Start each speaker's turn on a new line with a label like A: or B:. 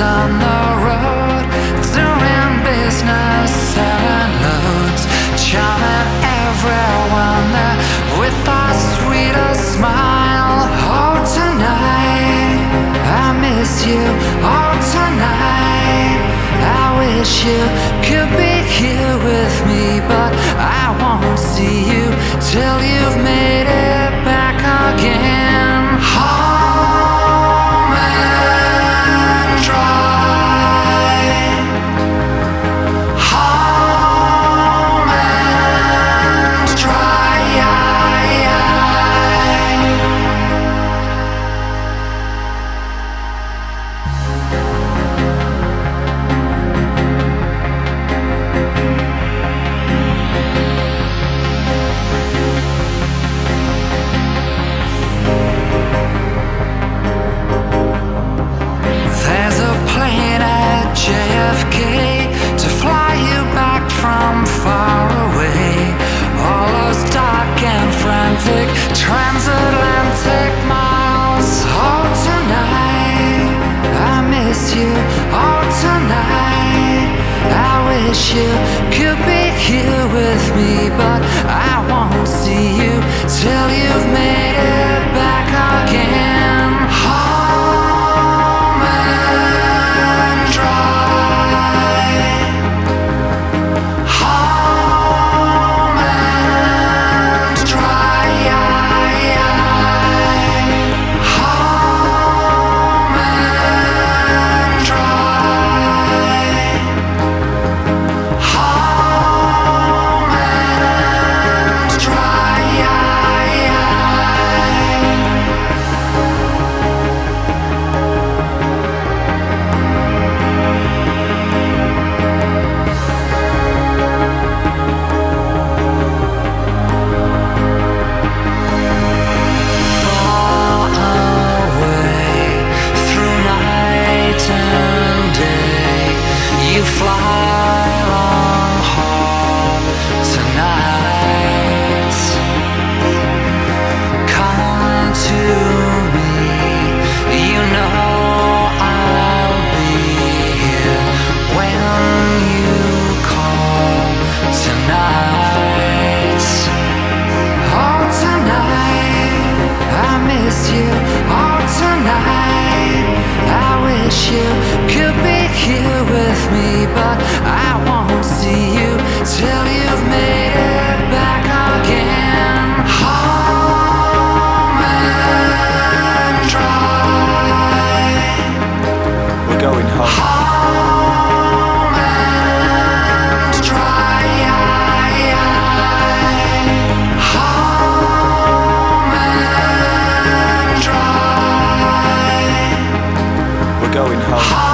A: on the road, doing business, selling loads, charming everyone there with a sweeter smile. Oh, tonight I miss you. Oh, tonight I wish you could be here with me, but I won't see you till you've made it back again. Home and dry. Home and dry. JFK to fly you back from far away. All those dark and frantic transatlantic miles. Oh, tonight I miss you. Oh, tonight I wish you could be here with me, but I won't see you till you've made it back again. Home and dry. Home and dry. Home and dry. Home and dry. Far away through night and day, you fly long haul tonight. Come to me, you know I'll be here when you call tonight. Oh, tonight I miss you. Oh, tonight I wish you could be here with me, but I won't see you till you've made it back again. Home and dry.
B: We're going home.
A: Home and dry. Home and dry.
B: We're going home.